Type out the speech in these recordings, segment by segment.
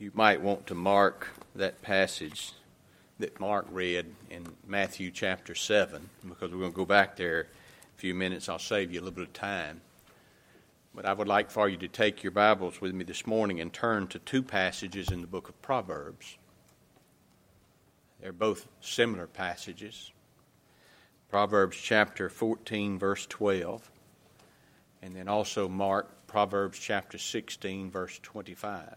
You might want to mark that passage that Mark read in Matthew chapter 7, because we're going to go back there a few minutes. I'll save you a little bit of time. But I would like for you to take your Bibles with me this morning and turn to two passages in the book of Proverbs. They're both similar passages. Proverbs chapter 14, verse 12, and then also Mark, Proverbs chapter 16, verse 25.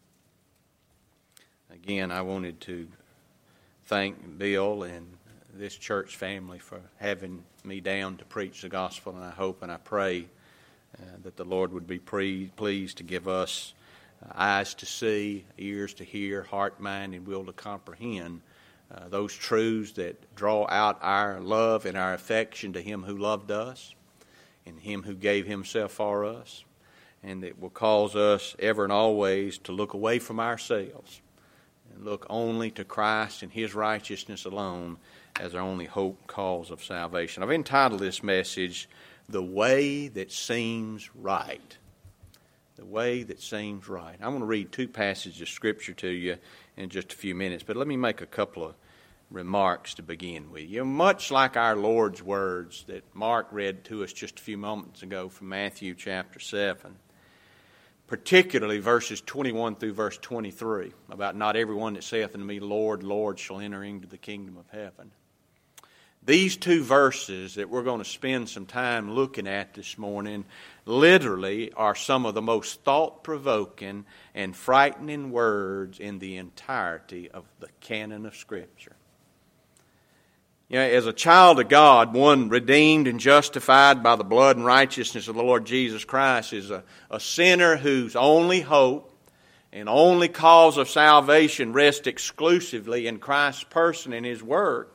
Again, I wanted to thank Bill and this church family for having me down to preach the gospel, and I hope and I pray that the Lord would be pleased to give us eyes to see, ears to hear, heart, mind, and will to comprehend those truths that draw out our love and our affection to Him who loved us and Him who gave Himself for us, and that will cause us ever and always to look away from ourselves and look only to Christ and His righteousness alone as our only hope, cause of salvation. I've entitled this message, The Way That Seems Right. The Way That Seems Right. I'm going to read two passages of Scripture to you in just a few minutes, but let me make a couple of remarks to begin with. Much like our Lord's words that Mark read to us just a few moments ago from Matthew chapter 7, particularly verses 21 through verse 23, about not everyone that saith unto me, Lord, Lord, shall enter into the kingdom of heaven. These two verses that we're going to spend some time looking at this morning literally are some of the most thought-provoking and frightening words in the entirety of the canon of Scripture. As a child of God, one redeemed and justified by the blood and righteousness of the Lord Jesus Christ is a sinner whose only hope and only cause of salvation rests exclusively in Christ's person and His work.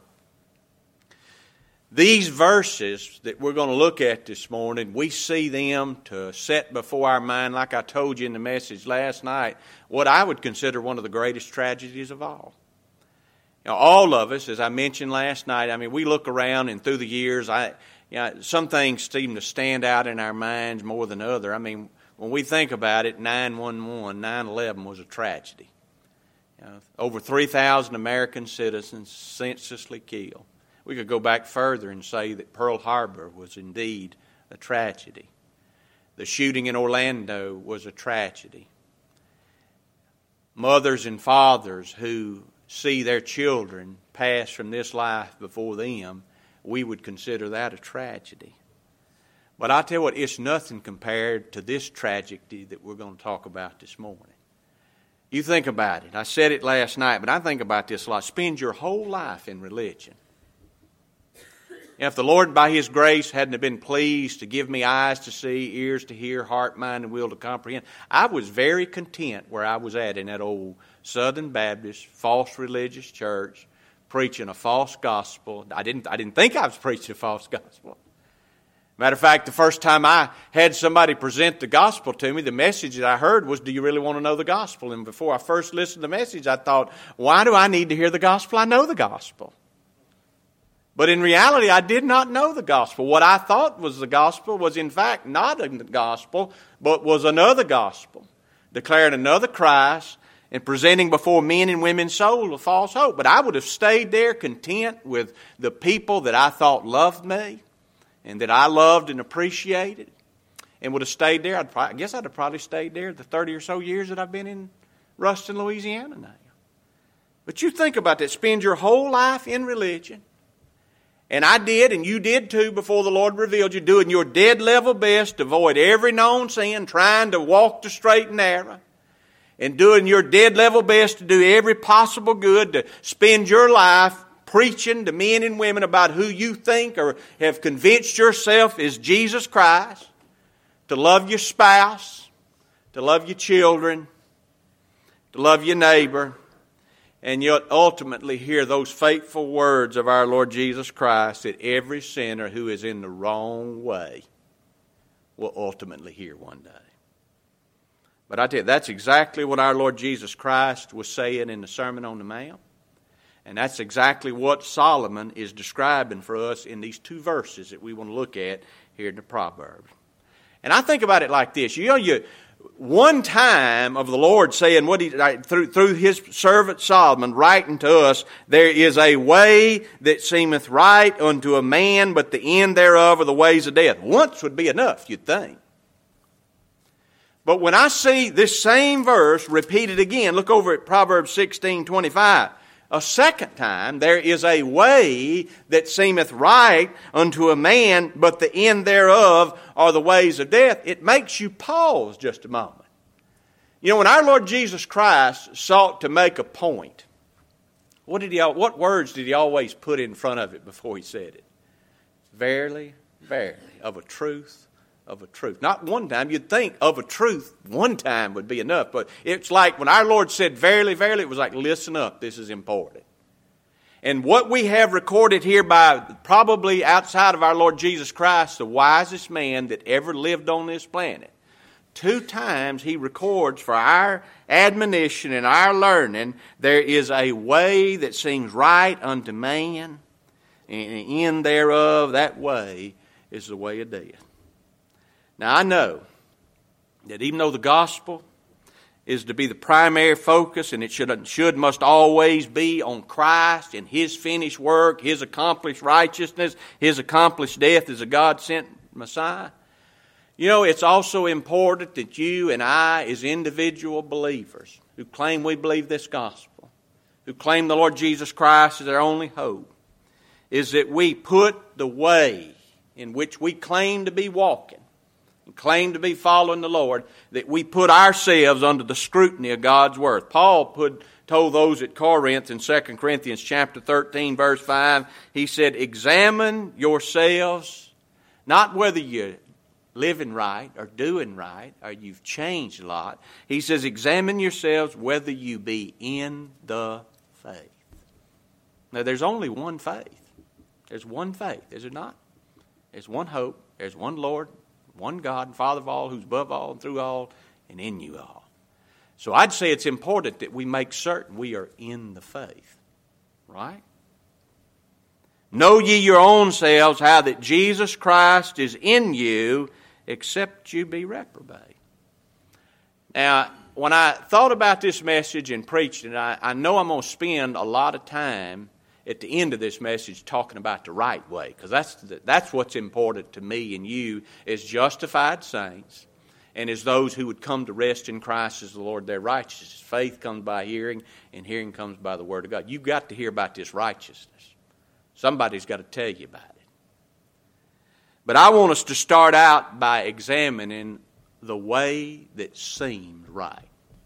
These verses that we're going to look at this morning, we see them to set before our mind, like I told you in the message last night, what I would consider one of the greatest tragedies of all. All of us, as I mentioned last night, we look around and through the years, some things seem to stand out in our minds more than others. When we think about it, 9/11, 9/11 was a tragedy. Over 3,000 American citizens senselessly killed. We could go back further and say that Pearl Harbor was indeed a tragedy. The shooting in Orlando was a tragedy. Mothers and fathers who see their children pass from this life before them, we would consider that a tragedy. But I tell you what, it's nothing compared to this tragedy that we're going to talk about this morning. You think about it. I said it last night, but I think about this a lot. Spend your whole life in religion. If the Lord, by His grace, hadn't have been pleased to give me eyes to see, ears to hear, heart, mind, and will to comprehend, I was very content where I was at in that old Southern Baptist, false religious church, preaching a false gospel. I didn't think I was preaching a false gospel. Matter of fact, the first time I had somebody present the gospel to me, the message that I heard was, do you really want to know the gospel? And before I first listened to the message, I thought, why do I need to hear the gospel? I know the gospel. But in reality, I did not know the gospel. What I thought was the gospel was in fact not the gospel, but was another gospel, declaring another Christ and presenting before men and women's soul a false hope. But I would have stayed there content with the people that I thought loved me and that I loved and appreciated, and would have stayed there. I guess I'd have probably stayed there the 30 or so years that I've been in Ruston, Louisiana now. But you think about that. Spend your whole life in religion. And I did, and you did too, before the Lord revealed you, doing your dead level best to avoid every known sin, trying to walk the straight and narrow, and doing your dead level best to do every possible good, to spend your life preaching to men and women about who you think or have convinced yourself is Jesus Christ, to love your spouse, to love your children, to love your neighbor, and yet ultimately hear those fateful words of our Lord Jesus Christ that every sinner who is in the wrong way will ultimately hear one day. But I tell you, that's exactly what our Lord Jesus Christ was saying in the Sermon on the Mount. And that's exactly what Solomon is describing for us in these two verses that we want to look at here in the Proverbs. And I think about it like this. one time of the Lord saying what through His servant Solomon writing to us, there is a way that seemeth right unto a man, but the end thereof are the ways of death. Once would be enough, you'd think. But when I see this same verse repeated again, look over at Proverbs 16:25. A second time, there is a way that seemeth right unto a man, but the end thereof are the ways of death. It makes you pause just a moment. You know, when our Lord Jesus Christ sought to make a point, what words did He always put in front of it before He said it? Verily, verily, of a truth. Of a truth. Not one time. You'd think of a truth one time would be enough. But it's like when our Lord said, verily, verily, it was like, listen up, this is important. And what we have recorded here by probably outside of our Lord Jesus Christ, the wisest man that ever lived on this planet, 2 times He records for our admonition and our learning, there is a way that seems right unto man, and the end thereof, that way, is the way of death. Now, I know that even though the gospel is to be the primary focus, and it must always be on Christ and His finished work, His accomplished righteousness, His accomplished death as a God-sent Messiah, you know, it's also important that you and I, as individual believers who claim we believe this gospel, who claim the Lord Jesus Christ as our only hope, is that we put the way in which we claim to be walking, claim to be following the Lord, that we put ourselves under the scrutiny of God's Word. Paul told those at Corinth in 2 Corinthians chapter 13, verse 5, he said, examine yourselves, not whether you're living right or doing right or you've changed a lot. He says, examine yourselves whether you be in the faith. Now, there's only one faith. There's one faith, is there not? There's one hope. There's one Lord, one God and Father of all, who's above all and through all and in you all. So I'd say it's important that we make certain we are in the faith. Right? Know ye your own selves how that Jesus Christ is in you, except you be reprobate. Now, when I thought about this message and preached it, I know I'm going to spend a lot of time at the end of this message talking about the right way, because that's what's important to me and you as justified saints and as those who would come to rest in Christ as the Lord their righteousness. Faith comes by hearing, and hearing comes by the Word of God. You've got to hear about this righteousness. Somebody's got to tell you about it. But I want us to start out by examining the way that seemed right.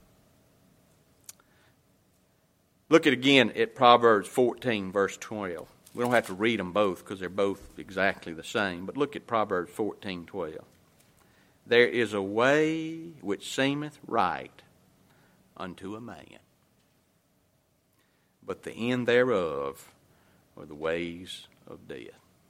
Look again at Proverbs 14, verse 12. We don't have to read them both because they're both exactly the same. But look at Proverbs 14, 12. There is a way which seemeth right unto a man, but the end thereof are the ways of death.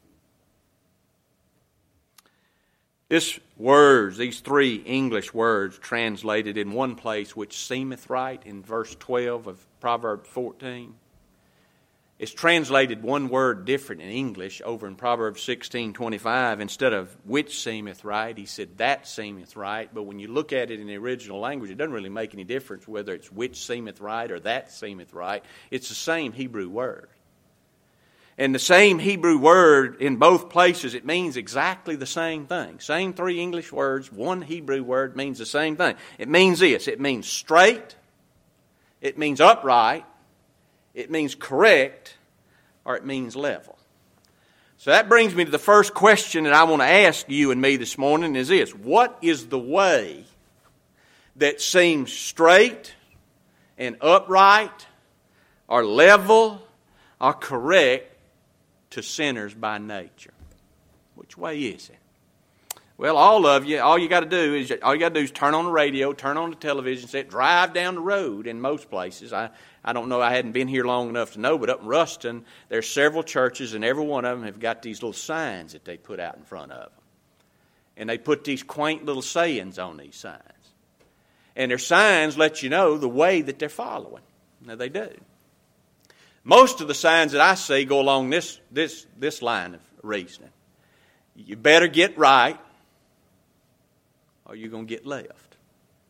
These 3 English words translated in one place, which seemeth right, in verse 12 of Proverbs 14. It's translated one word different in English over in Proverbs 16:25. Instead of which seemeth right, he said that seemeth right. But when you look at it in the original language, it doesn't really make any difference whether it's which seemeth right or that seemeth right. It's the same Hebrew word. And the same Hebrew word in both places, it means exactly the same thing. Same 3 English words, one Hebrew word means the same thing. It means this. It means straight. It means upright. It means correct. Or it means level. So that brings me to the first question that I want to ask you and me this morning is this. What is the way that seems straight and upright or level or correct to sinners by nature? Which way is it? Well, all you got to do is turn on the radio, turn on the television set, drive down the road in most places. I don't know, I hadn't been here long enough to know, but up in Ruston, there's several churches, and every one of them have got these little signs that they put out in front of them. And they put these quaint little sayings on these signs. And their signs let you know the way that they're following. Now, they do. Most of the signs that I see go along this line of reasoning. You better get right, or you're going to get left.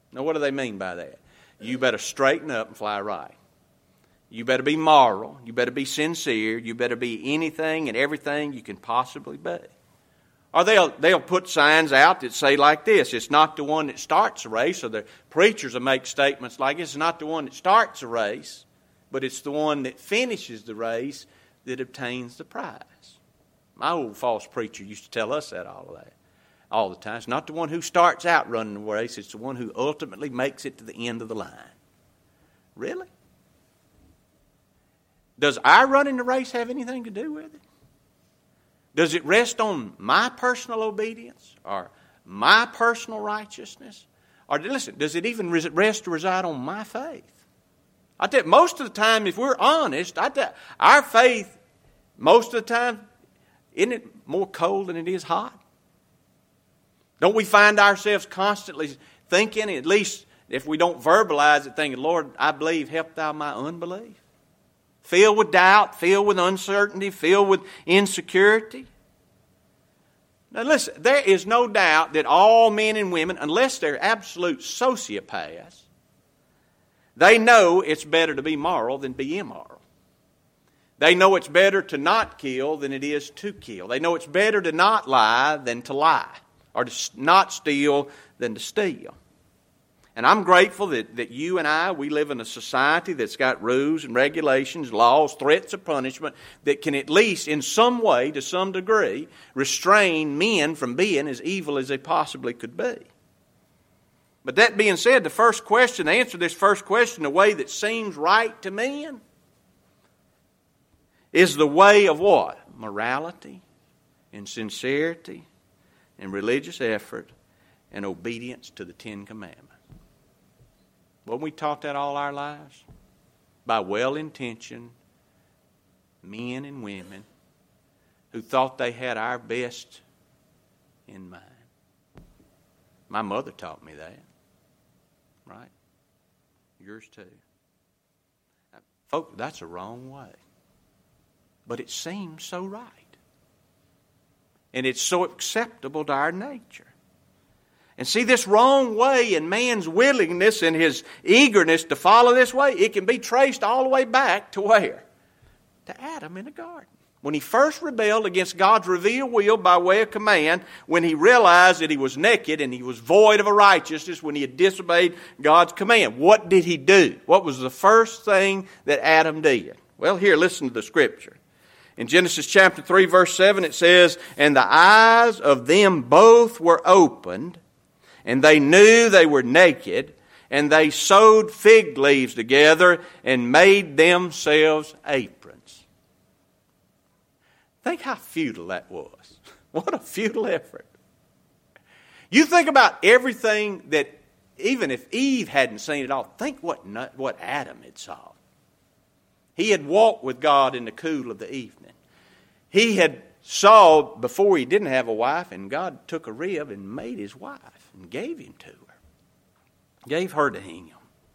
Now, what do they mean by that? You better straighten up and fly right. You better be moral. You better be sincere. You better be anything and everything you can possibly be. Or they'll put signs out that say like this: it's not the one that starts a race. Or the preachers will make statements like, it's not the one that starts a race, but it's the one that finishes the race that obtains the prize. My old false preacher used to tell us that all the time. It's not the one who starts out running the race, it's the one who ultimately makes it to the end of the line. Really? Does our running the race have anything to do with it? Does it rest on my personal obedience or my personal righteousness? Or listen, does it even reside on my faith? I tell you, most of the time, if we're honest, our faith, most of the time, isn't it more cold than it is hot? Don't we find ourselves constantly thinking, at least if we don't verbalize it, thinking, Lord, I believe, help thou my unbelief? Filled with doubt, filled with uncertainty, filled with insecurity. Now listen, there is no doubt that all men and women, unless they're absolute sociopaths, they know it's better to be moral than be immoral. They know it's better to not kill than it is to kill. They know it's better to not lie than to lie, or to not steal than to steal. And I'm grateful that you and I, we live in a society that's got rules and regulations, laws, threats of punishment that can at least in some way, to some degree, restrain men from being as evil as they possibly could be. But that being said, the answer to this first question, the way that seems right to men, is the way of what? Morality and sincerity and religious effort and obedience to the Ten Commandments. Won't we taught that all our lives? By well-intentioned men and women who thought they had our best in mind. My mother taught me that. Right? Yours too. Now, folks, that's a wrong way. But it seems so right. And it's so acceptable to our nature. And see, this wrong way in man's willingness and his eagerness to follow this way, it can be traced all the way back to where? To Adam in the garden. When he first rebelled against God's revealed will by way of command, when he realized that he was naked and he was void of a righteousness, when he had disobeyed God's command, what did he do? What was the first thing that Adam did? Well, here, listen to the scripture. In Genesis chapter 3, verse 7, it says, "And the eyes of them both were opened, and they knew they were naked, and they sewed fig leaves together and made themselves aprons." Think how futile that was. What a futile effort. You think about everything that, even if Eve hadn't seen it all, think what Adam had saw. He had walked with God in the cool of the evening. He had saw before he didn't have a wife, and God took a rib and made his wife and gave him to her. Gave her to him.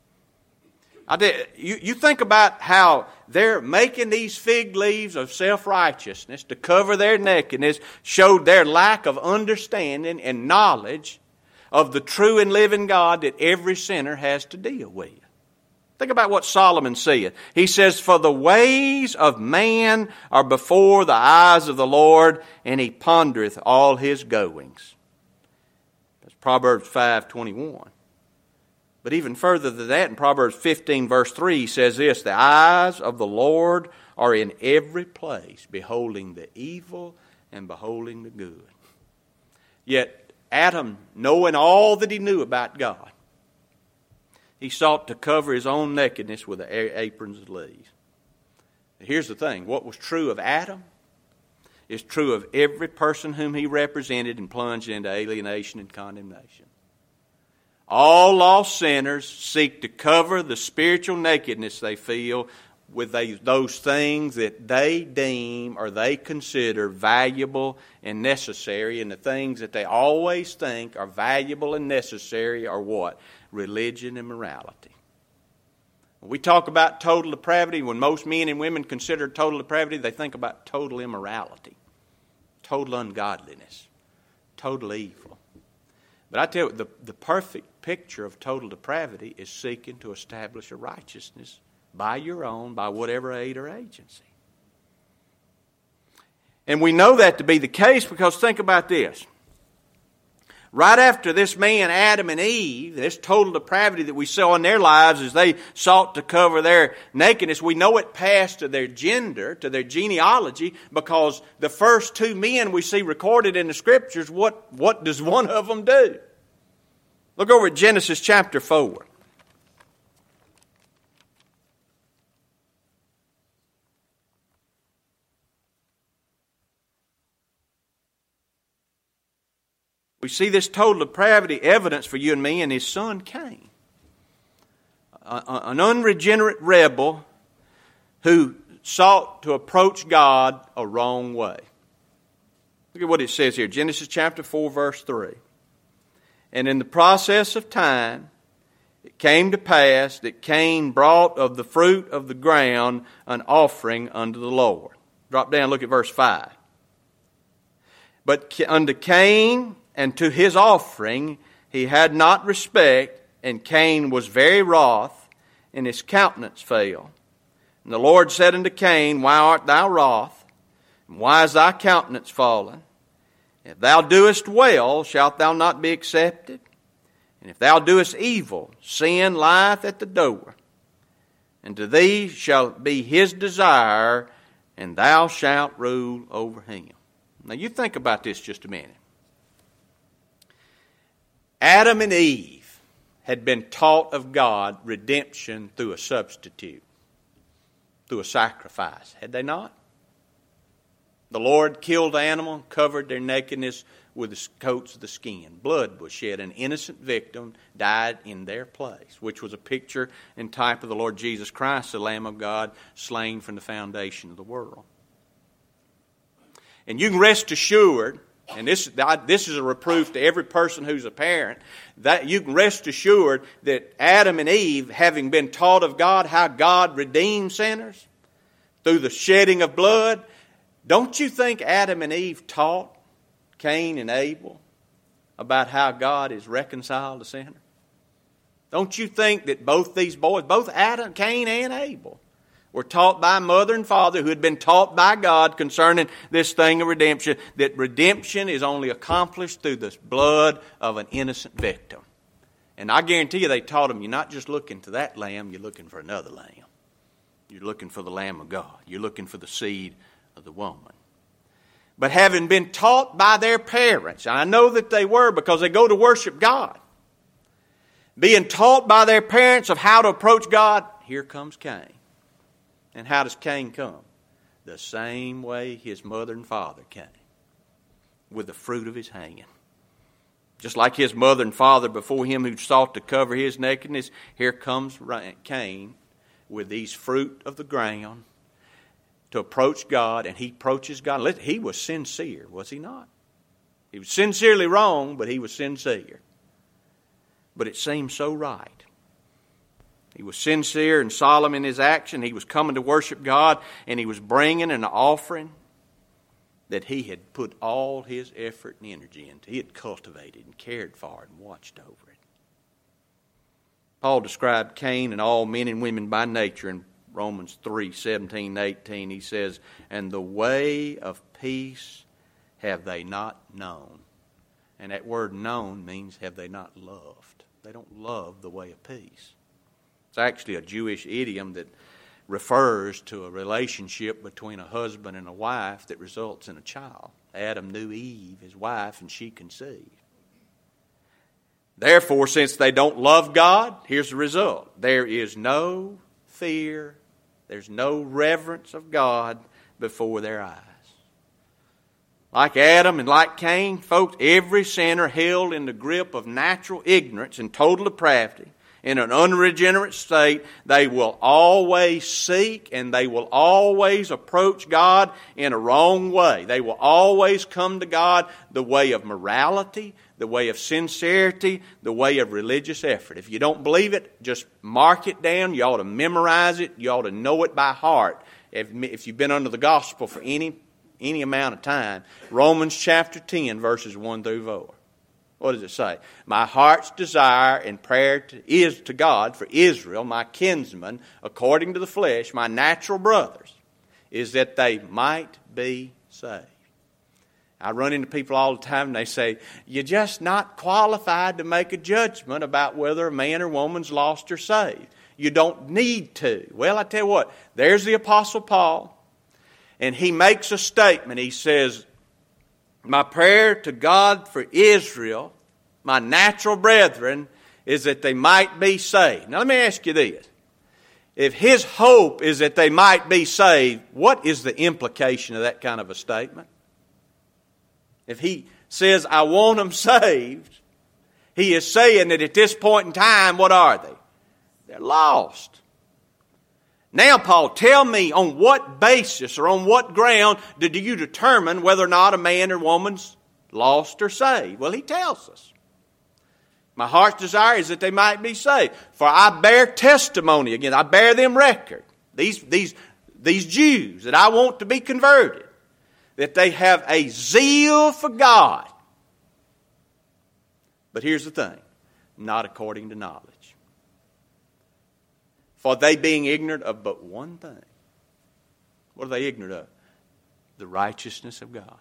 You think about how they're making these fig leaves of self-righteousness to cover their nakedness, showed their lack of understanding and knowledge of the true and living God that every sinner has to deal with. Think about what Solomon said. He says, "For the ways of man are before the eyes of the Lord, and he pondereth all his goings." That's Proverbs 5:21. But even further than that, in Proverbs 15, verse 3, he says this, "The eyes of the Lord are in every place, beholding the evil and beholding the good." Yet Adam, knowing all that he knew about God, he sought to cover his own nakedness with the aprons of leaves. Here's the thing. What was true of Adam is true of every person whom he represented and plunged into alienation and condemnation. All lost sinners seek to cover the spiritual nakedness they feel with those things that they deem or they consider valuable and necessary, and the things that they always think are valuable and necessary are what? Religion and morality. When we talk about total depravity, when most men and women consider total depravity, they think about total immorality, total ungodliness, total evil. But I tell you, the perfect picture of total depravity is seeking to establish a righteousness by your own, by whatever aid or agency. And we know that to be the case because think about this. Right after this man, Adam and Eve, this total depravity that we saw in their lives as they sought to cover their nakedness, we know it passed to their gender, to their genealogy, because the first two men we see recorded in the Scriptures, what does one of them do? Look over at Genesis chapter 4. We see this total depravity evidence for you and me in his son Cain. An unregenerate rebel who sought to approach God a wrong way. Look at what it says here. Genesis chapter 4 verse 3. And in the process of time, it came to pass that Cain brought of the fruit of the ground an offering unto the Lord. Drop down, look at verse 5. But unto Cain and to his offering he had not respect, and Cain was very wroth, and his countenance fell. And the Lord said unto Cain, Why art thou wroth? And why is thy countenance fallen? If thou doest well, shalt thou not be accepted? And if thou doest evil, sin lieth at the door. And to thee shall be his desire, and thou shalt rule over him. Now you think about this just a minute. Adam and Eve had been taught of God redemption through a substitute, through a sacrifice. Had they not? The Lord killed the animal, covered their nakedness with the coats of the skin. Blood was shed. An innocent victim died in their place, which was a picture and type of the Lord Jesus Christ, the Lamb of God, slain from the foundation of the world. And you can rest assured, and this is a reproof to every person who's a parent, that you can rest assured that Adam and Eve, having been taught of God how God redeems sinners through the shedding of blood, don't you think Adam and Eve taught Cain and Abel about how God is reconciled to sinners? Don't you think that both these boys, both Adam, Cain and Abel, were taught by mother and father who had been taught by God concerning this thing of redemption, that redemption is only accomplished through the blood of an innocent victim. And I guarantee you they taught them, you're not just looking to that lamb, you're looking for another lamb. You're looking for the Lamb of God. You're looking for the seed of the woman. But having been taught by their parents, and I know that they were because they go to worship God, being taught by their parents of how to approach God, here comes Cain. And how does Cain come? The same way his mother and father came, with the fruit of his hand. Just like his mother and father before him who sought to cover his nakedness, here comes Cain with these fruit of the ground to approach God, and he approaches God. He was sincere, was he not? He was sincerely wrong, but he was sincere. But it seemed so right. He was sincere and solemn in his action. He was coming to worship God, and he was bringing an offering that he had put all his effort and energy into. He had cultivated and cared for and watched over it. Paul described Cain and all men and women by nature in Romans 3:17-18. He says, And the way of peace have they not known. And that word known means have they not loved. They don't love the way of peace. It's actually a Jewish idiom that refers to a relationship between a husband and a wife that results in a child. Adam knew Eve, his wife, and she conceived. Therefore, since they don't love God, here's the result. There is no fear, there's no reverence of God before their eyes. Like Adam and like Cain, folks, every sinner held in the grip of natural ignorance and total depravity, in an unregenerate state, they will always seek and they will always approach God in a wrong way. They will always come to God the way of morality, the way of sincerity, the way of religious effort. If you don't believe it, just mark it down. You ought to memorize it. You ought to know it by heart. If you've been under the gospel for any amount of time, Romans chapter 10, verses 1 through 4. What does it say? My heart's desire and prayer is to God for Israel, my kinsmen, according to the flesh, my natural brothers, is that they might be saved. I run into people all the time and they say, you're just not qualified to make a judgment about whether a man or woman's lost or saved. You don't need to. Well, I tell you what, there's the Apostle Paul, and he makes a statement. He says, my prayer to God for Israel, my natural brethren, is that they might be saved. Now let me ask you this. If his hope is that they might be saved, what is the implication of that kind of a statement? If he says, I want them saved, he is saying that at this point in time, what are they? They're lost. Now, Paul, tell me on what basis or on what ground did you determine whether or not a man or woman's lost or saved? Well, he tells us. My heart's desire is that they might be saved. For I bear testimony, again, I bear them record. These Jews that I want to be converted, that they have a zeal for God. But here's the thing, not according to knowledge. For they being ignorant of but one thing. What are they ignorant of? The righteousness of God.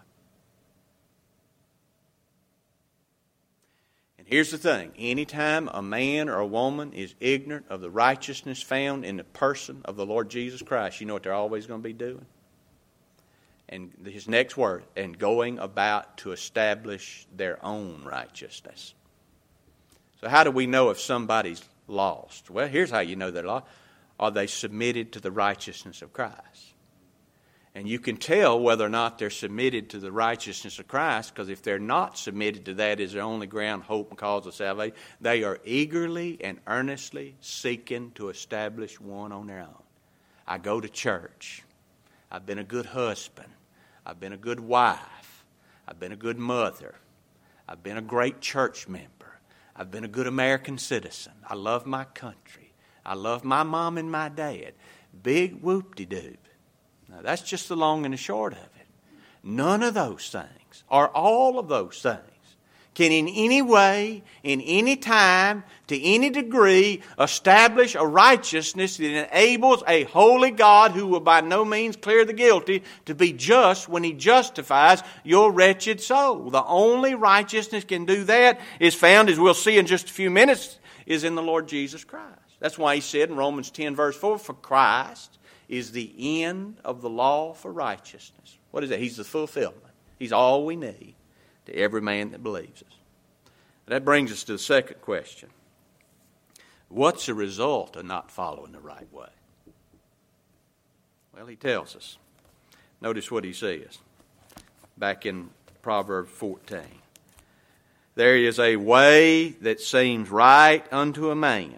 And here's the thing. Anytime a man or a woman is ignorant of the righteousness found in the person of the Lord Jesus Christ, you know what they're always going to be doing? And his next word, and going about to establish their own righteousness. So how do we know if somebody's lost? Well, here's how you know they're lost. Are they submitted to the righteousness of Christ? And you can tell whether or not they're submitted to the righteousness of Christ, because if they're not submitted to that as their only ground, hope, and cause of salvation, they are eagerly and earnestly seeking to establish one on their own. I go to church. I've been a good husband. I've been a good wife. I've been a good mother. I've been a great church member. I've been a good American citizen. I love my country. I love my mom and my dad. Big whoop-de-doo. Now, that's just the long and the short of it. None of those things, or all of those things, can in any way, in any time, to any degree, establish a righteousness that enables a holy God who will by no means clear the guilty to be just when He justifies your wretched soul. The only righteousness can do that is found, as we'll see in just a few minutes, is in the Lord Jesus Christ. That's why He said in Romans 10 verse 4, for Christ is the end of the law for righteousness. What is that? He's the fulfillment. He's all we need to every man that believes us. That brings us to the second question. What's the result of not following the right way? Well, he tells us. Notice what he says back in Proverbs 14. There is a way that seems right unto a man,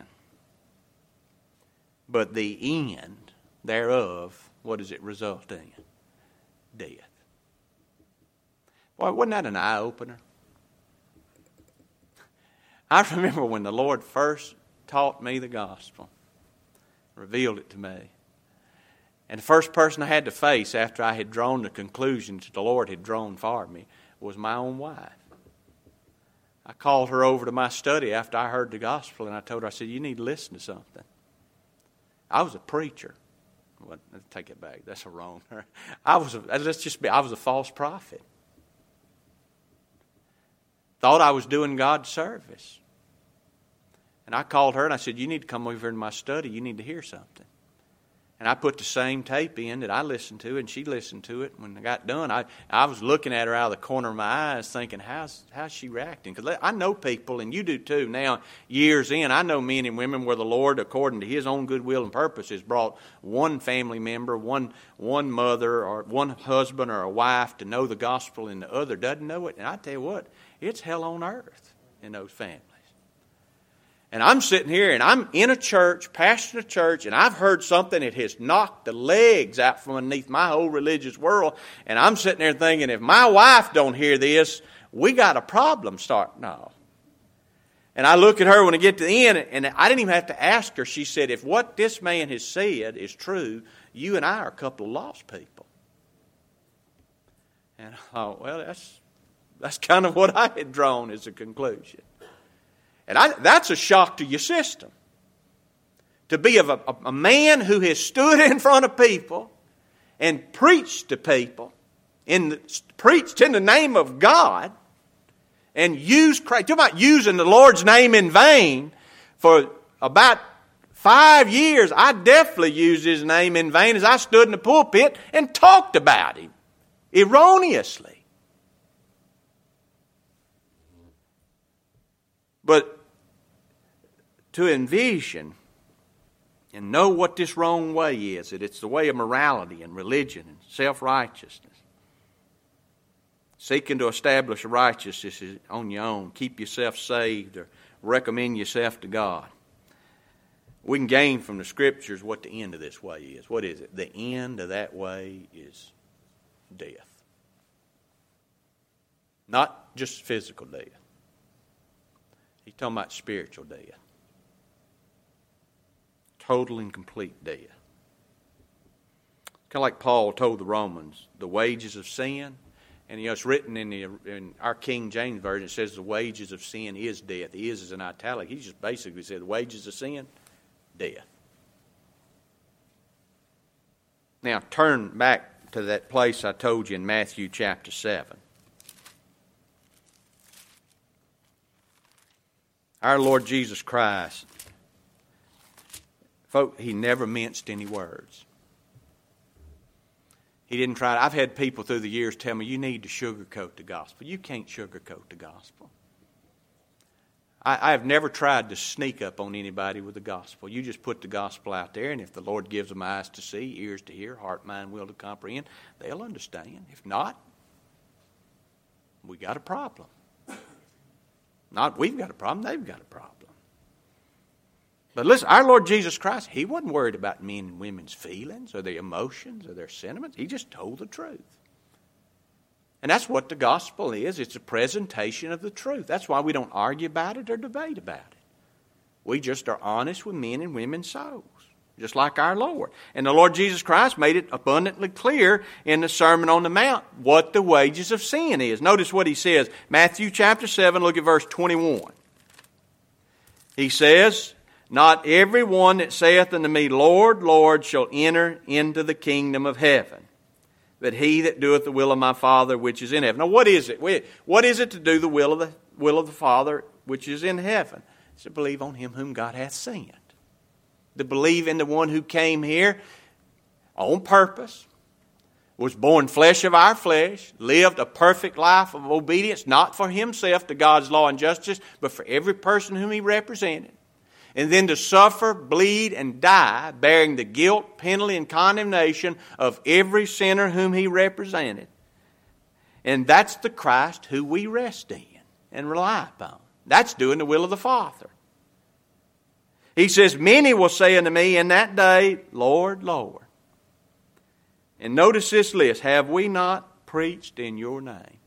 but the end thereof, what does it result in? Death. Boy, wasn't that an eye-opener? I remember when the Lord first taught me the gospel, revealed it to me. And the first person I had to face after I had drawn the conclusions that the Lord had drawn for me was my own wife. I called her over to my study after I heard the gospel, and I told her, I said, you need to listen to something. I was a preacher. Well, let's take it back. That's a wrong. I was a false prophet. Thought I was doing God's service. And I called her and I said, you need to come over in my study. You need to hear something. And I put the same tape in that I listened to, and she listened to it. When I got done, I was looking at her out of the corner of my eyes thinking, how's she reacting? Because I know people, and you do too now, years in. I know men and women where the Lord, according to His own good will and purpose, has brought one family member, one mother, or one husband or a wife to know the gospel, and the other doesn't know it. And I tell you what, it's hell on earth in those families. And I'm sitting here and I'm in a church, pastoring a church, and I've heard something that has knocked the legs out from underneath my whole religious world. And I'm sitting there thinking, if my wife don't hear this, we got a problem starting off. And I look at her when I get to the end, and I didn't even have to ask her. She said, if what this man has said is true, you and I are a couple of lost people. And I thought, well, That's kind of what I had drawn as a conclusion. And that's a shock to your system. To be a man who has stood in front of people and preached to people, preached in the name of God, and used Christ. Talk about using the Lord's name in vain. For about 5 years, I definitely used His name in vain as I stood in the pulpit and talked about Him erroneously. But to envision and know what this wrong way is, that it's the way of morality and religion and self-righteousness, seeking to establish a righteousness on your own, keep yourself saved, or recommend yourself to God. We can gain from the Scriptures what the end of this way is. What is it? The end of that way is death. Not just physical death. He's talking about spiritual death. Total and complete death. Kind of like Paul told the Romans, the wages of sin. And it's written in our King James Version, it says the wages of sin is death. Is in italic. He just basically said the wages of sin, death. Now turn back to that place I told you in Matthew chapter 7. Our Lord Jesus Christ, folks, He never minced any words. He didn't try. I've had people through the years tell me, you need to sugarcoat the gospel. You can't sugarcoat the gospel. I have never tried to sneak up on anybody with the gospel. You just put the gospel out there, and if the Lord gives them eyes to see, ears to hear, heart, mind, will to comprehend, they'll understand. If not, we got a problem. Not we've got a problem, they've got a problem. But listen, our Lord Jesus Christ, He wasn't worried about men and women's feelings or their emotions or their sentiments. He just told the truth. And that's what the gospel is. It's a presentation of the truth. That's why we don't argue about it or debate about it. We just are honest with men and women's souls, just like our Lord. And the Lord Jesus Christ made it abundantly clear in the Sermon on the Mount what the wages of sin is. Notice what He says. Matthew chapter 7, look at verse 21. He says, not every one that saith unto me, Lord, Lord, shall enter into the kingdom of heaven, but he that doeth the will of my Father which is in heaven. Now what is it? What is it to do the will of the Father which is in heaven? It's to believe on Him whom God hath sent. To believe in the one who came here on purpose, was born flesh of our flesh, lived a perfect life of obedience, not for Himself to God's law and justice, but for every person whom He represented. And then to suffer, bleed, and die, bearing the guilt, penalty, and condemnation of every sinner whom He represented. And that's the Christ who we rest in and rely upon. That's doing the will of the Father. He says, many will say unto me in that day, Lord, Lord. And notice this list. Have we not preached in your name?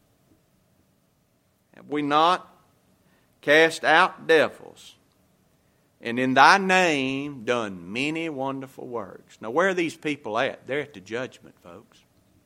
Have we not cast out devils? And in thy name done many wonderful works. Now where are these people at? They're at the judgment, folks.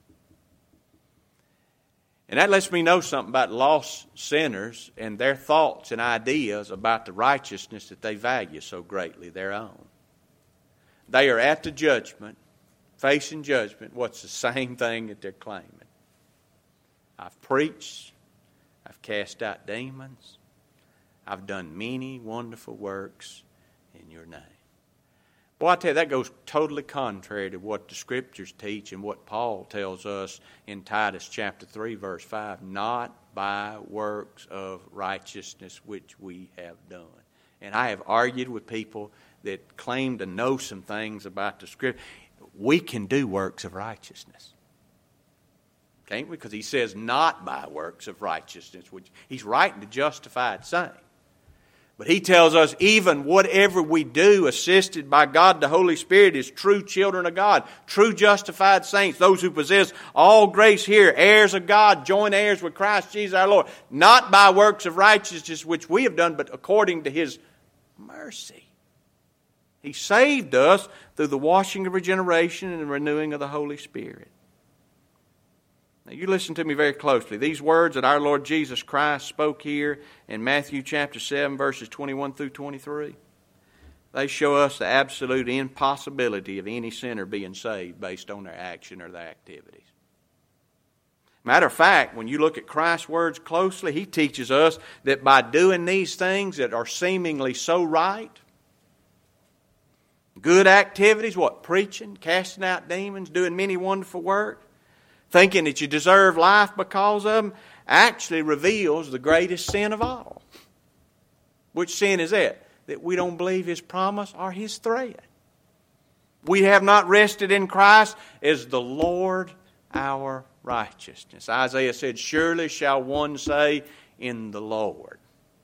And that lets me know something about lost sinners and their thoughts and ideas about the righteousness that they value so greatly, their own. They are at the judgment, facing judgment. What's the same thing that they're claiming? I've preached. I've cast out demons. I've done many wonderful works in your name. Boy, I tell you, that goes totally contrary to what the Scriptures teach and what Paul tells us in Titus chapter 3, verse 5. Not by works of righteousness which we have done. And I have argued with people that claim to know some things about the Scripture. We can do works of righteousness. Can't we? Because he says not by works of righteousness, which he's writing to justified saying. But he tells us even whatever we do, assisted by God the Holy Spirit, is true children of God, true justified saints, those who possess all grace here, heirs of God, joint heirs with Christ Jesus our Lord. Not by works of righteousness which we have done, but according to His mercy. He saved us through the washing of regeneration and the renewing of the Holy Spirit. Now you listen to me very closely. These words that our Lord Jesus Christ spoke here in Matthew chapter 7, verses 21 through 23, they show us the absolute impossibility of any sinner being saved based on their action or their activities. Matter of fact, when you look at Christ's words closely, He teaches us that by doing these things that are seemingly so right, good activities, preaching, casting out demons, doing many wonderful work, thinking that you deserve life because of them, actually reveals the greatest sin of all. Which sin is that? That we don't believe His promise or His threat. We have not rested in Christ as the Lord our righteousness. Isaiah said, surely shall one say, in the Lord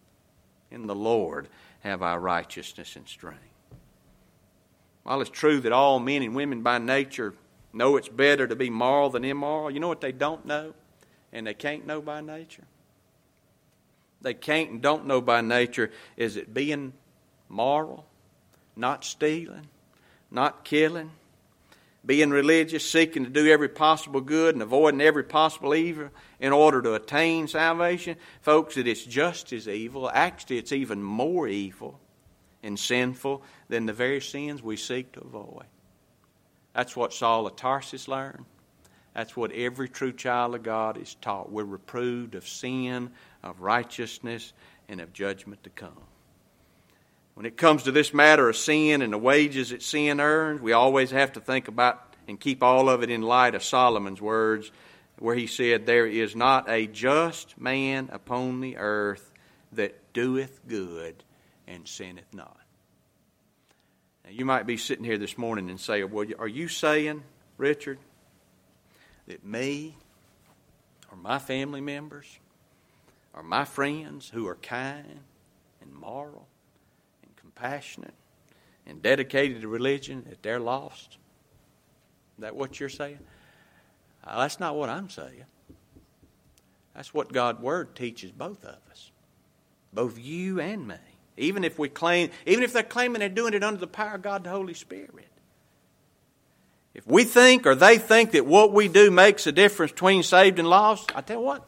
have our righteousness and strength. While it's true that all men and women by nature know it's better to be moral than immoral, you know what they don't know and they can't know by nature? They can't and don't know by nature is it being moral, not stealing, not killing, being religious, seeking to do every possible good and avoiding every possible evil in order to attain salvation. Folks, that it's just as evil. Actually, it's even more evil and sinful than the very sins we seek to avoid. That's what Saul of Tarsus learned. That's what every true child of God is taught. We're reproved of sin, of righteousness, and of judgment to come. When it comes to this matter of sin and the wages that sin earns, we always have to think about and keep all of it in light of Solomon's words, where he said, there is not a just man upon the earth that doeth good and sinneth not. Now, you might be sitting here this morning and say, well, are you saying, Richard, that me or my family members or my friends who are kind and moral and compassionate and dedicated to religion, that they're lost? Is that what you're saying? That's not what I'm saying. That's what God's Word teaches both of us. Both you and me. Even if they're claiming they're doing it under the power of God the Holy Spirit. If we think or they think that what we do makes a difference between saved and lost, I tell you what,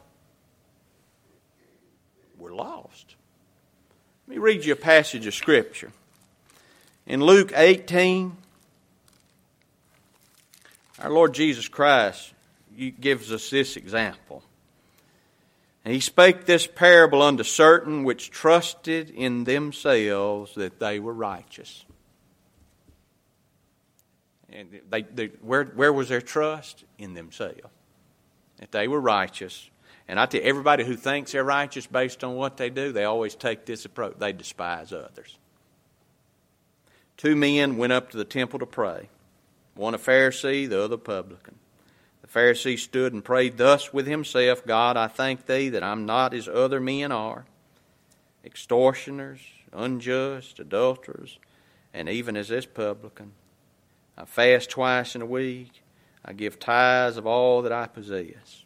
we're lost. Let me read you a passage of Scripture. In Luke 18, our Lord Jesus Christ gives us this example. And He spake this parable unto certain which trusted in themselves that they were righteous. And where was their trust? In themselves. That they were righteous. And I tell you, everybody who thinks they're righteous based on what they do, they always take this approach. They despise others. 2 men went up to the temple to pray. One a Pharisee, the other a publican. The Pharisee stood and prayed thus with himself, God, I thank Thee that I'm not as other men are, extortioners, unjust, adulterers, and even as this publican. I fast twice in a week. I give tithes of all that I possess.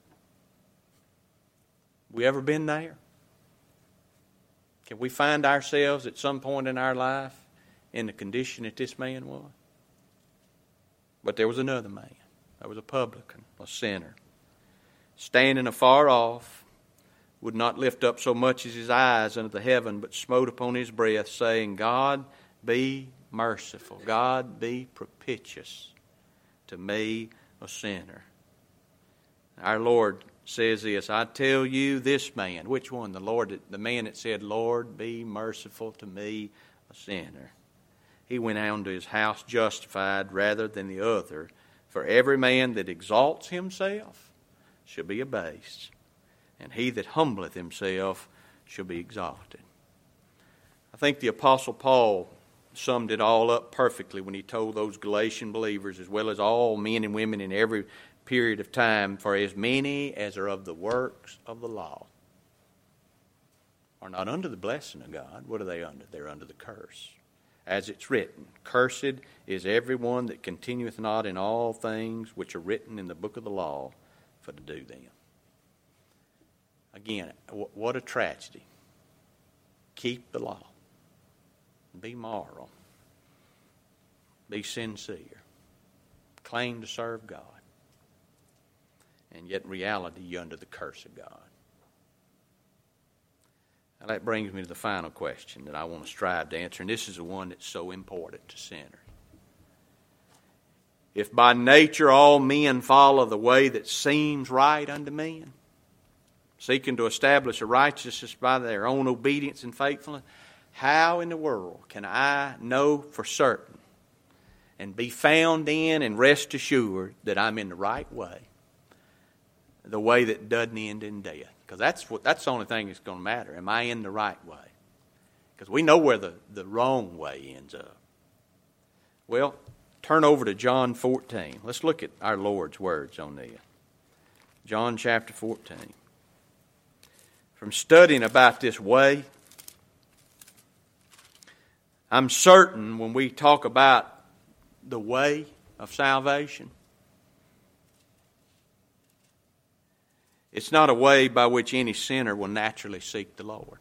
We ever been there? Can we find ourselves at some point in our life in the condition that this man was? But there was another man. There was a publican, a sinner, standing afar off, would not lift up so much as his eyes unto the heaven, but smote upon his breast, saying, God, be merciful. God, be propitious to me, a sinner. Our Lord says this, I tell you, this man, which one? The man that said, Lord, be merciful to me, a sinner. He went on to his house justified rather than the other. For every man that exalts himself shall be abased, and he that humbleth himself shall be exalted. I think the Apostle Paul summed it all up perfectly when he told those Galatian believers, as well as all men and women in every period of time, for as many as are of the works of the law are not under the blessing of God. What are they under? They're under the curse. As it's written, cursed is every one that continueth not in all things which are written in the book of the law for to do them. Again, what a tragedy. Keep the law. Be moral. Be sincere. Claim to serve God. And yet in reality, you're under the curse of God. Now that brings me to the final question that I want to strive to answer, and this is the one that's so important to sinners. If by nature all men follow the way that seems right unto men, seeking to establish a righteousness by their own obedience and faithfulness, how in the world can I know for certain and be found in and rest assured that I'm in the right way, the way that doesn't end in death? Because that's the only thing that's going to matter. Am I in the right way? Because we know where the wrong way ends up. Well, turn over to John 14. Let's look at our Lord's words on this. John chapter 14. From studying about this way, I'm certain when we talk about the way of salvation, it's not a way by which any sinner will naturally seek the Lord.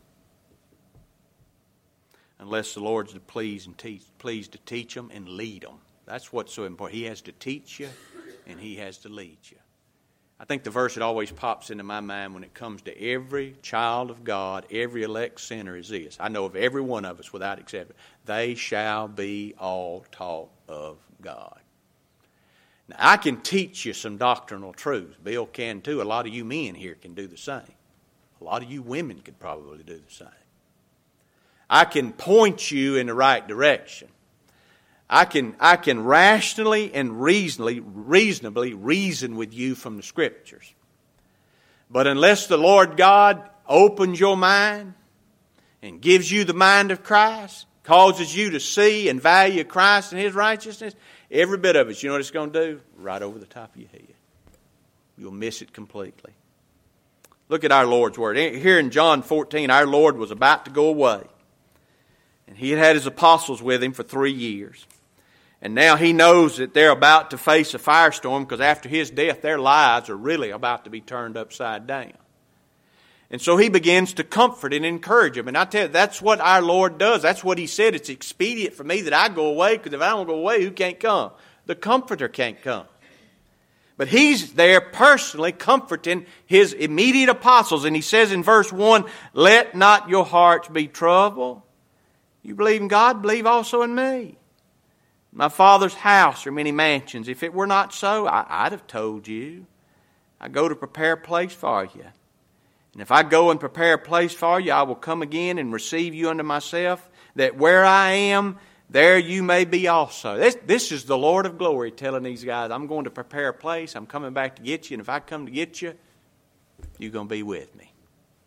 Unless the Lord's pleased to teach them and lead them. That's what's so important. He has to teach you and He has to lead you. I think the verse that always pops into my mind when it comes to every child of God, every elect sinner is this. I know of every one of us without exception. They shall be all taught of God. Now, I can teach you some doctrinal truths. Bill can too. A lot of you men here can do the same. A lot of you women could probably do the same. I can point you in the right direction. I can rationally and reasonably reason with you from the Scriptures. But unless the Lord God opens your mind and gives you the mind of Christ, causes you to see and value Christ and His righteousness, every bit of it, you know what it's going to do? Right over the top of your head. You'll miss it completely. Look at our Lord's Word. Here in John 14, our Lord was about to go away. And He had His apostles with Him for 3 years. And now He knows that they're about to face a firestorm because after His death, their lives are really about to be turned upside down. And so He begins to comfort and encourage them. And I tell you, that's what our Lord does. That's what He said. It's expedient for me that I go away, because if I don't go away, who can't come? The Comforter can't come. But He's there personally comforting His immediate apostles. And He says in verse 1, "Let not your hearts be troubled. You believe in God, believe also in me. My Father's house are many mansions. If it were not so, I'd have told you. I go to prepare a place for you. And if I go and prepare a place for you, I will come again and receive you unto myself, that where I am, there you may be also." This is the Lord of glory telling these guys, I'm going to prepare a place. I'm coming back to get you. And if I come to get you, you're going to be with me.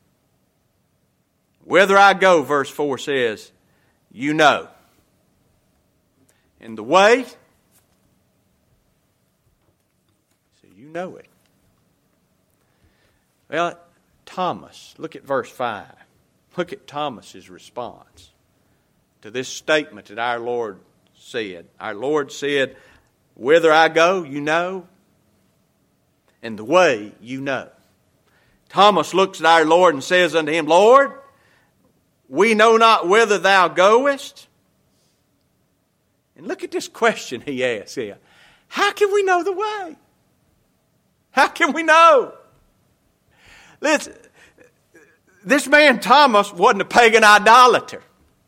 Whither I go, verse 4 says, you know. And the way, so you know it. Well, Thomas, look at verse 5. Look at Thomas's response to this statement that our Lord said. Our Lord said, "Whither I go, you know, and the way you know." Thomas looks at our Lord and says unto Him, "Lord, we know not whither Thou goest." And look at this question he asks here. How can we know the way? How can we know? Listen, this man Thomas wasn't a pagan idolater.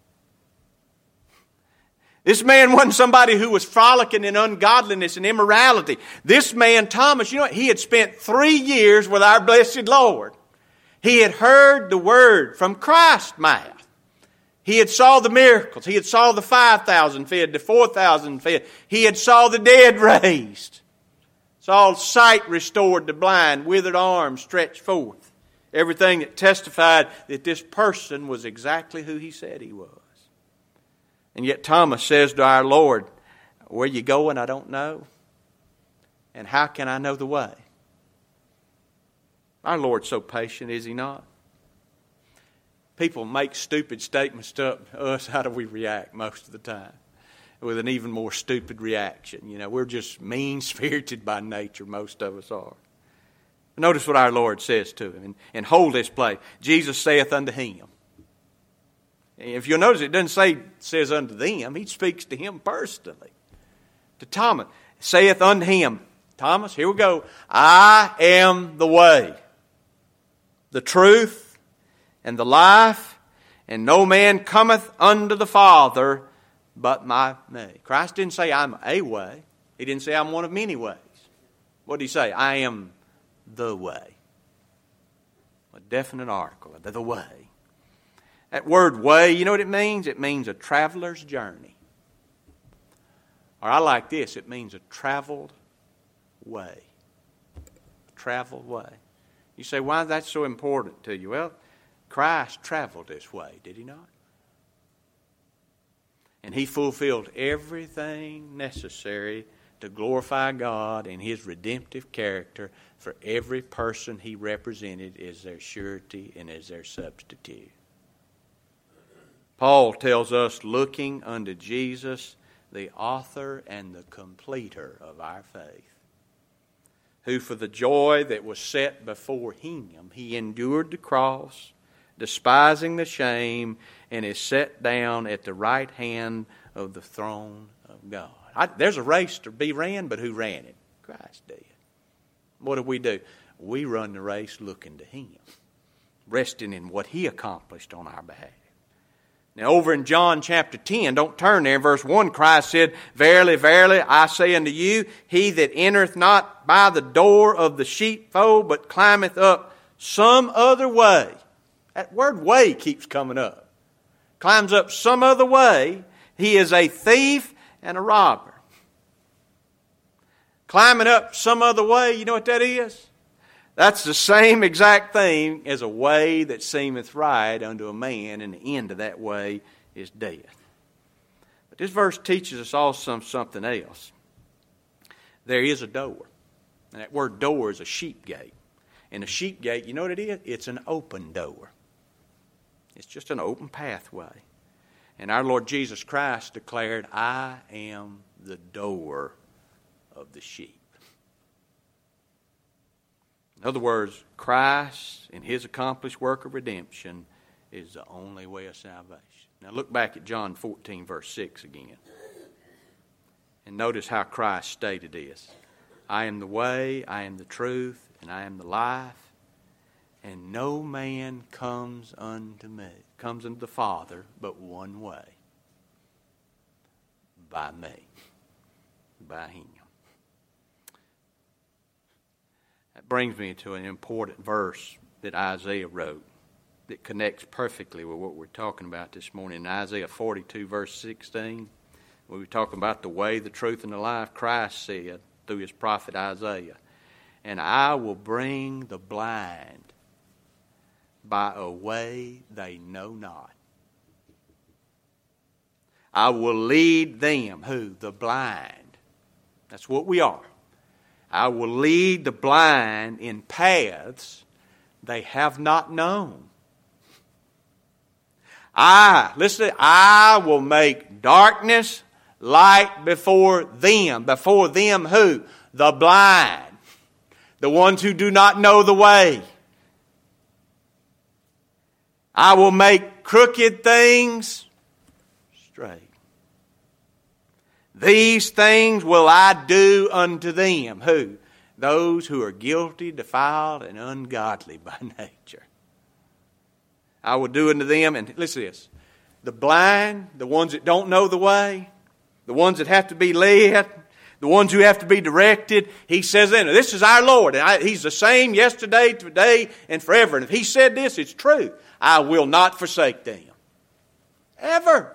This man wasn't somebody who was frolicking in ungodliness and immorality. This man Thomas, you know what? He had spent 3 years with our blessed Lord. He had heard the word from Christ's mouth. He had saw the miracles. He had saw the 5,000 fed, the 4,000 fed. He had saw the dead raised. Saw sight restored to blind, withered arms stretched forth. Everything that testified that this person was exactly who he said he was. And yet Thomas says to our Lord, "Where you going, I don't know. And how can I know the way?" Our Lord's so patient, is He not? People make stupid statements to us. How do we react most of the time? With an even more stupid reaction. You know, we're just mean-spirited by nature, most of us are. Notice what our Lord says to him. And hold this place. Jesus saith unto him. If you'll notice, it doesn't say says unto them. He speaks to him personally. To Thomas, saith unto him, Thomas, here we go. I am the way, the truth, and the life, and no man cometh unto the Father but by me. Christ didn't say I'm a way. He didn't say I'm one of many ways. What did he say? I am the way. A definite article, the way. That word way, you know what it means? It means a traveler's journey. Or I like this, it means a traveled way. A traveled way. You say, why is that so important to you? Well, Christ traveled this way, did he not? And he fulfilled everything necessary to glorify God and his redemptive character for every person he represented as their surety and as their substitute. Paul tells us, looking unto Jesus, the author and the completer of our faith, who for the joy that was set before him, he endured the cross, despising the shame, and is set down at the right hand of the throne of God. There's a race to be ran, but who ran it? Christ did. What do? We run the race looking to him, resting in what he accomplished on our behalf. Now over in John chapter 10, don't turn there, in verse 1, Christ said, Verily, verily, I say unto you, he that entereth not by the door of the sheepfold, but climbeth up some other way. That word way keeps coming up. Climbs up some other way. He is a thief and a robber. Climbing up some other way, you know what that is? That's the same exact thing as a way that seemeth right unto a man, and the end of that way is death. But this verse teaches us also something else. There is a door. And that word door is a sheep gate. And a sheep gate, you know what it is? It's an open door. It's just an open pathway. And our Lord Jesus Christ declared, I am the door of the sheep. In other words, Christ and his accomplished work of redemption is the only way of salvation. Now look back at John 14, verse 6 again. And notice how Christ stated this. I am the way, I am the truth, and I am the life. And no man comes unto the Father, but one way. By me. By him. That brings me to an important verse that Isaiah wrote that connects perfectly with what we're talking about this morning. In Isaiah 42, verse 16, we were talking about the way, the truth, and the life. Christ said through his prophet Isaiah, and I will bring the blind by a way they know not. I will lead them, who? The blind. That's what we are. I will lead the blind in paths they have not known. I will make darkness light before them. Before them who? The blind. The ones who do not know the way. I will make crooked things straight. These things will I do unto them. Who? Those who are guilty, defiled, and ungodly by nature. I will do unto them, and listen to this. The blind, the ones that don't know the way, the ones that have to be led, the ones who have to be directed. He says, this is our Lord. And he's the same yesterday, today, and forever. And if he said this, it's true. I will not forsake them. Ever.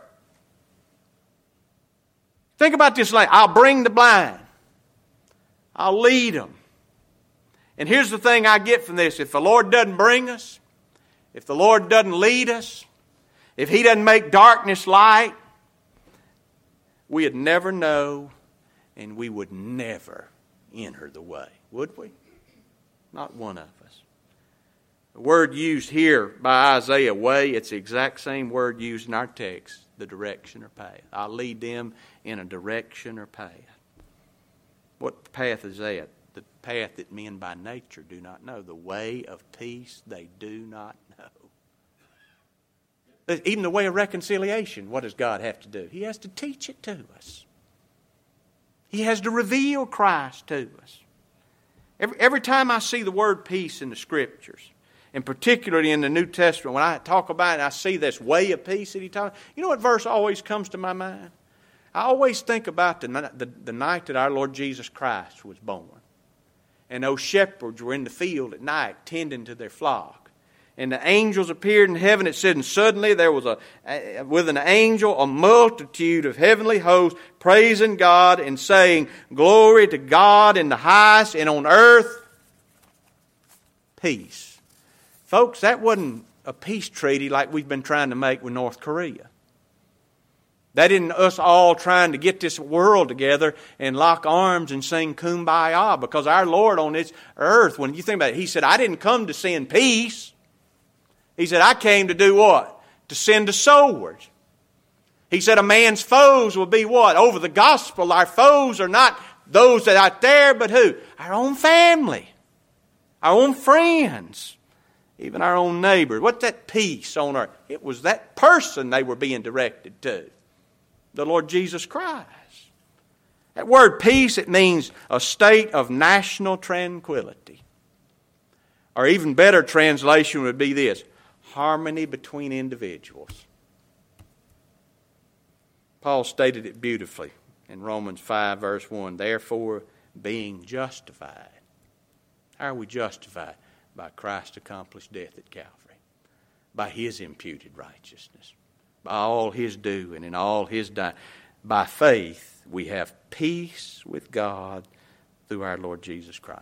Think about this like, I'll bring the blind. I'll lead them. And here's the thing I get from this. If the Lord doesn't bring us, if the Lord doesn't lead us, if he doesn't make darkness light, we'd never know and we would never enter the way, would we? Not one of us. The word used here by Isaiah, way, it's the exact same word used in our text, the direction or path. I'll lead them in a direction or path. What path is that? The path that men by nature do not know. The way of peace they do not know. Even the way of reconciliation, what does God have to do? He has to teach it to us. He has to reveal Christ to us. Every time I see the word peace in the Scriptures, and particularly in the New Testament, when I talk about it, I see this way of peace that he talks. You know what verse always comes to my mind? I always think about the night that our Lord Jesus Christ was born. And those shepherds were in the field at night tending to their flock. And the angels appeared in heaven. It said, and suddenly there was with an angel a multitude of heavenly hosts praising God and saying, Glory to God in the highest, and on earth, peace. Folks, that wasn't a peace treaty like we've been trying to make with North Korea. That isn't us all trying to get this world together and lock arms and sing Kumbaya, because our Lord on this earth, when you think about it, He said, I didn't come to send peace. He said, I came to do what? To send a sword. He said, a man's foes will be what? Over the gospel, our foes are not those that are out there, but who? Our own family. Our own friends. Even our own neighbors. What's that peace on earth? It was that person they were being directed to. The Lord Jesus Christ. That word peace, it means a state of national tranquility. Or even better translation would be this: harmony between individuals. Paul stated it beautifully in Romans 5 verse 1. Therefore, being justified. How are we justified? By Christ's accomplished death at Calvary. By His imputed righteousness. By all His doing and all His dying. By faith, we have peace with God through our Lord Jesus Christ.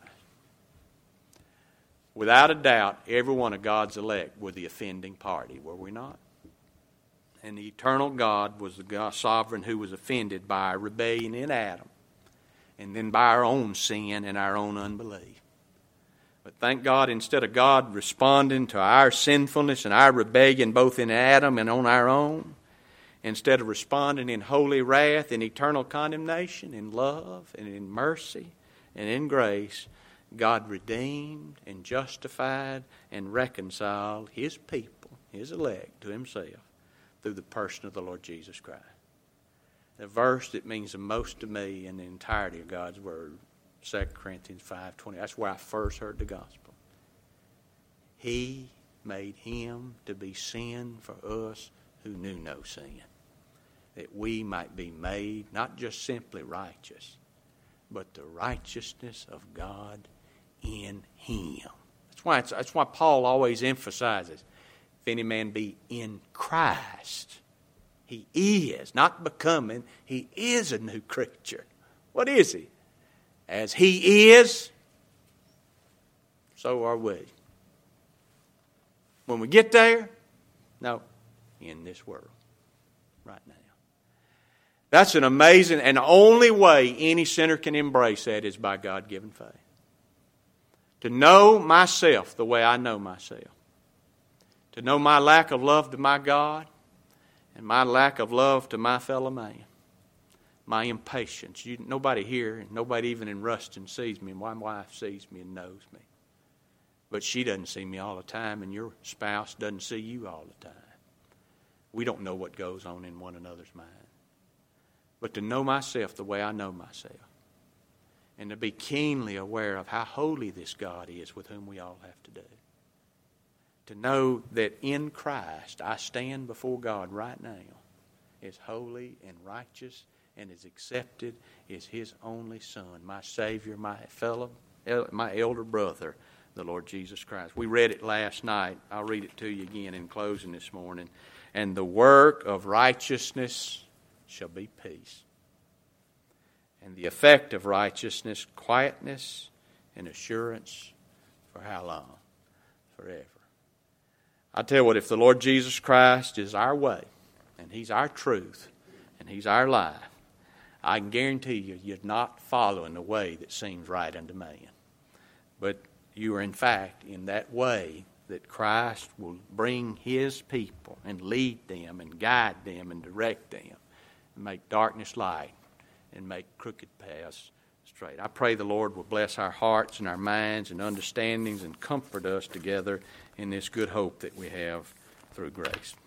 Without a doubt, every one of God's elect were the offending party, were we not? And the eternal God was the God sovereign who was offended by our rebellion in Adam, and then by our own sin and our own unbelief. But thank God, instead of God responding to our sinfulness and our rebellion both in Adam and on our own, instead of responding in holy wrath and eternal condemnation, in love and in mercy and in grace, God redeemed and justified and reconciled His people, His elect, to Himself through the person of the Lord Jesus Christ. The verse that means the most to me in the entirety of God's Word, 2 Corinthians 5:20. That's where I first heard the gospel. He made Him to be sin for us who knew no sin, that we might be made not just simply righteous, but the righteousness of God in Him. That's why Paul always emphasizes, if any man be in Christ, he is, not becoming, he is a new creature. What is he? As He is, so are we. When we get there, no, in this world, right now. That's an amazing, and the only way any sinner can embrace that is by God-given faith. To know myself the way I know myself. To know my lack of love to my God and my lack of love to my fellow man. My impatience. Nobody here, and nobody even in Ruston sees me. My wife sees me and knows me. But she doesn't see me all the time, and your spouse doesn't see you all the time. We don't know what goes on in one another's mind. But to know myself the way I know myself, and to be keenly aware of how holy this God is with whom we all have to do. To know that in Christ I stand before God right now as holy and righteous and as accepted as His only Son, my Savior, my elder brother, the Lord Jesus Christ. We read it last night. I'll read it to you again in closing this morning. And the work of righteousness shall be peace. And the effect of righteousness, quietness and assurance for how long? Forever. I tell you what, if the Lord Jesus Christ is our way, and He's our truth, and He's our life, I can guarantee you, you're not following the way that seems right unto man. But you are, in fact, in that way that Christ will bring His people and lead them and guide them and direct them and make darkness light and make crooked paths straight. I pray the Lord will bless our hearts and our minds and understandings and comfort us together in this good hope that we have through grace.